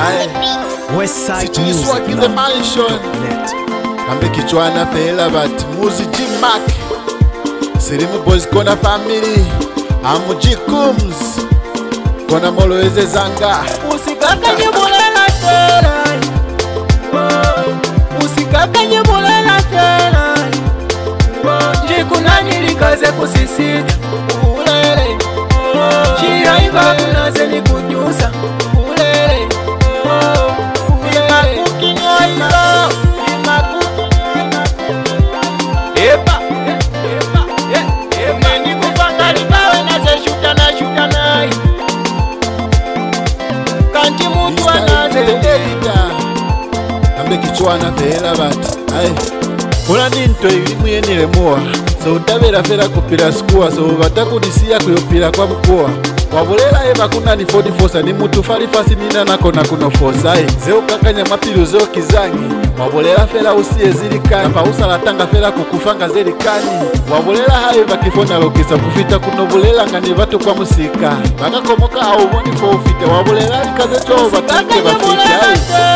Westside Music in the mansion. Kambe kichwana fela but Muzi G-Mac. Sirimu boys kona family. Amuji Kums. Kona Moloeze Zanga. Usikakanye mulela tera. Usikakanye mulela tera. Jikuna nilikaze kusisita. Ulele. Chiraiba kunaze ni kunyusa. Ulele. Imakuki nyoilo. Epa. Meni kupanga libawe naze shuta na. Kanti mutu anaze delita. Kambe kichwana fela but Kuna ninto ilimwenile moa. So utabera fela kupira skua. So batakudisia kuyopira kwa mkua. Wabulela eba kuna ni 44 ni mutu falifasi nina nako na kunofosa. Zeo kakanya mapilu zeo kizangi. Wabulela fela usiye zirikani. Napa usala tanga fela kukufanga zirikani. Wabulela hayo bakifona lokisa kufita kunobulela ngani batu kwa musika. Baka komoka au woni fo ufite. Wabulela likaze choo batake bafita.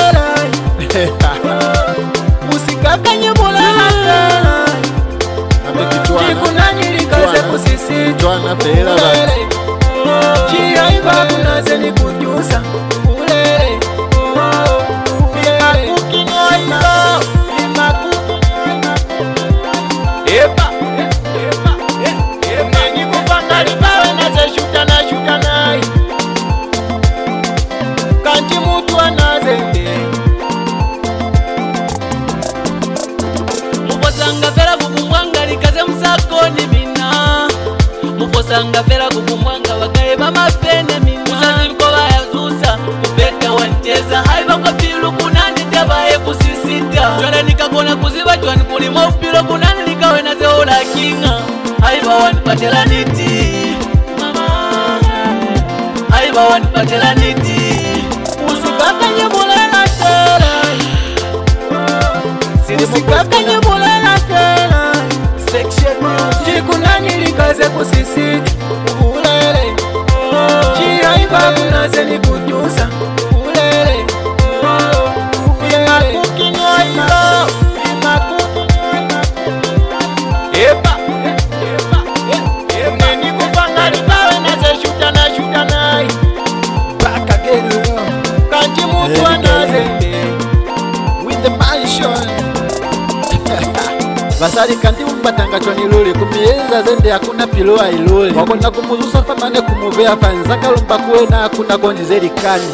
Usikakanye mulela tera. Jikuna nilikaze kusisita. Kichwana fela bati Chiraiba kunaze ni kunyusa. Ulele. Imakuki nyoilo. Epa. Meni kupanga libawe naze shuta na. Kanti mutu anaze Mufosanga fera kukumwanga likaze msakoni mina. Mufosanga fera kukumwanga wakaeba mapene mina. Musazi mkoba ya zusa kupeka wancheza. Haiba kwa pilu kunani tabaye kusisita. Jwana nikakona kuziba jwani kulima upilo kunani nikawe na zeola kinga. Haiba wanipatela niti mama. Haiba wanipatela niti. Usikakanye mulela tera. Usikakanye mulela tera. Section music. Jikuna nilikaze kusisita. Ulele. Chiraiba kunaze ni kunyusa. Ulele. Imakuki nyoilo. Epa. Meni kupanga libawe naze shuta na. Back again, Kanti mutu anaze with the mansion. Basari kanti umbatanga choni luli. Kumienza zende hakuna pilo ailuli. Wakona kumuzusa famane kumuvea fanzaka lumba kuwena hakuna konji zerikani.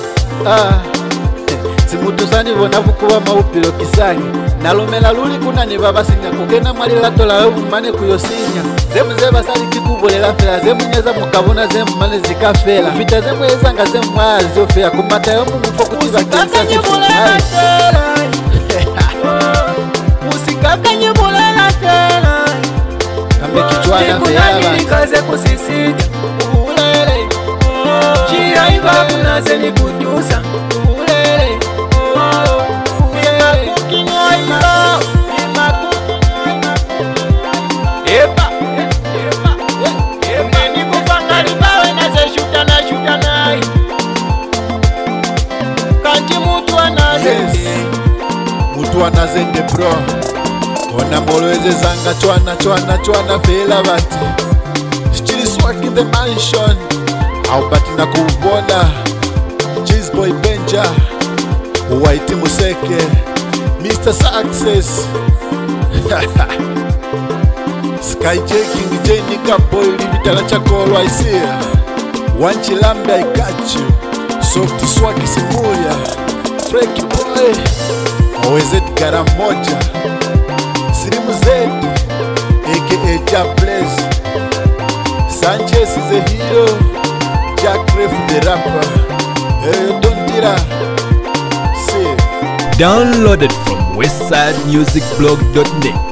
Simutu sani vonavu kuwa maupilo kisani. Nalomela luli kuna ni baba sinya. Kukena mwali lato la wevu mane kuyosinya. Zemu zeba sari kikubolela fela. Zemu nyeza mukavuna zemu mane zikafela. Fita zemu ezanga zemu maa ziofea. Kumata yomu mufo kutiba kensa Usikakanye mulela tera. Usikakanye mulela tera. Kambe kichwana Jikuna fela nilikaze kusisita. Ulele. Chiraiba kunaze ni kunyusa. Ulele. Imakuki nyoilo. Epa. Meni kupanga libawe naze shuta na. Kanti mutu anaze Mutu anazende bro. Ona Moloeze Zanga chwana fela bati. Still swag in the mansion. Au bati na kubona. Cheese boy Benja. White Museke. Mr. Success. Sky J King J Nika boy Livitala Chakolo I see ya. Wanchilambe I got you. Soft swag simuya. Freaky boy. Oweze gara moja. Sirimu Zedi aka Jack Blaze. Sanchez is a hero. Jack Ref the rapper. Don't tira. See. Downloaded from westsidemusicblog.net.